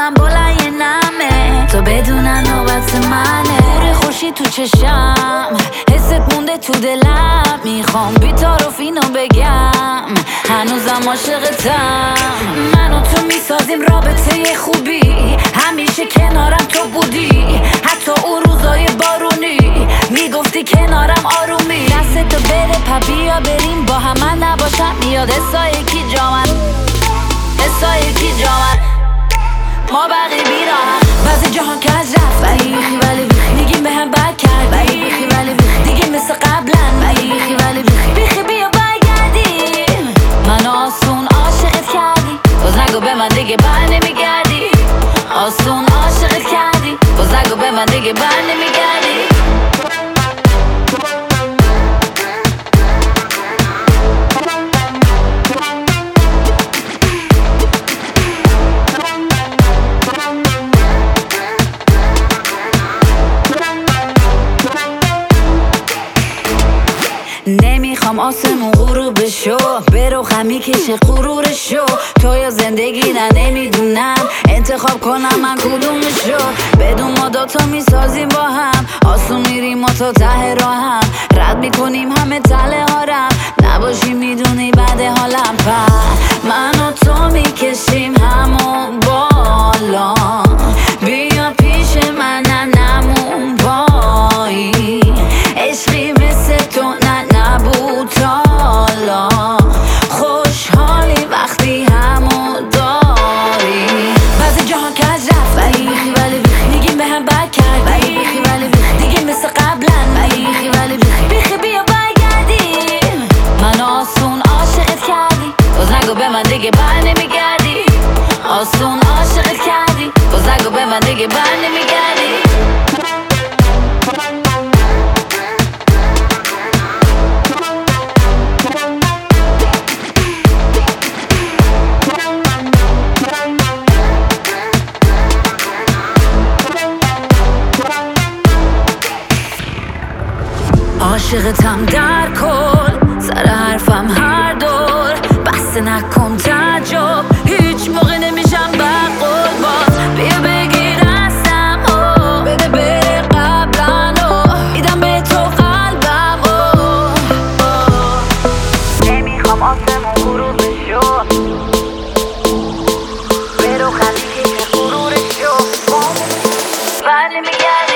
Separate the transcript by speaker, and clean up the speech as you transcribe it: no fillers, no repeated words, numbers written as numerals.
Speaker 1: من بالای نمه تو بدونن نوبت منه. نور خورشید تو چشم، حست مونده تو دلم، میخوام بی‌تعارف اینو بگم، هنوزم عاشقتم. من و تو میسازیم رابطه خوبی، همیشه کنارم تو بودی، حتی اون روزای بارونی میگفتی کنارم آرومی. دستتو بده پبیا بریم با هم، من نباشم میاد حسای کی جامن، حسای کی جامن، ما بقیه بیراهم. بعضی جهان که از رفت بیخی ولی بیخی، میگیم به هم بد کردی بیخی ولی بیخی، دیگه مثل قبلا بیخی ولی بیخی، بیخی بیا برگردیم. من آسون عاشقت کردی، باز نگو به من دیگه بر نمیگردی. آسون عاشقت کردی، باز نگو به من دیگه بر نمیگردی. نمیخوام آسمون غروب بشو، برو خمی کشه غرورشو، تو یا زندگی نه نمیدونم انتخاب کنم من کدومشو. بدون ما دوتا میسازیم با هم، آسون میریم ما تا ته راهم، رد میکنیم همه تله هارم، نباشی میدونی بعد حالم. پر من و تو میکشیم همون بالا، بیا پیش من نمون پایی، عشقی مثل تو نبود تالا، خوشحالی وقتی همو داری. بعضی جهان که از رفت بیخی ولی بیخی، میگیم به هم بد کردی بیخی ولی بیخی، دیگه مثل قبلا بیخی ولی بیخی، بیخی بیا برگردیم. من آسون عاشقت کردی، باز نگو به من دیگه بر نمیگردی. آسون عاشقت کردی، باز نگو به من دیگه بر نمیگردی. عاشقتم در کل، سر حرفم هر دور، بسته نکن تعجب، هیچ موقع نمیشم بقول. باز بیا بگیر دستم و بده بره قبلا و میدم به تو قلبم و نمیخوام آسمون غروب بشو، برو خمی که غرورشو، بر نمیگردی.